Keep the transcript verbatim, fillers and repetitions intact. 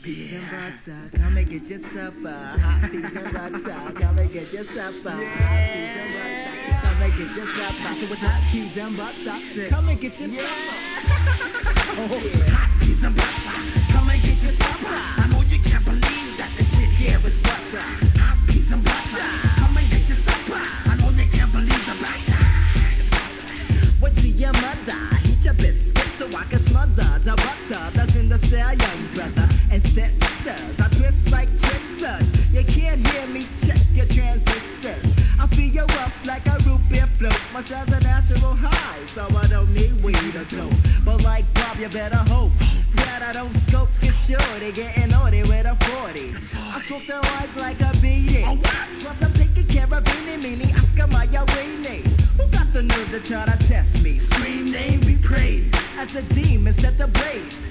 peas and butter, come and get your supper. Hot peas and butter, come and get your supper. Hot peas and butter, come and get your supper. Hot peas and butter, come and get your supper. Oh, yeah. Hot peas and butter, come and get your supper. I know you can't believe that the shit here is butter. Hot peas and butter, come and get your supper. I know you can't believe the butter is butter. What to your mother? Eat your biscuits so I can smother the butter that's in the style, young brother. And sisters, I twist like twisters. You can't hear me, check your transistors. I feel you up like a root beer float. My sound's a natural high, so I don't need weed or dope. But like Bob, you better hope that I don't scope your shorty, getting naughty with a forty. I smoke the mic like a beanie. Oh, what? Plus I'm taking care of beanie, meanie, Oscar Mayer Weenie. Who got the nerve to try to test me? Scream name, be praised as a demon set the blaze.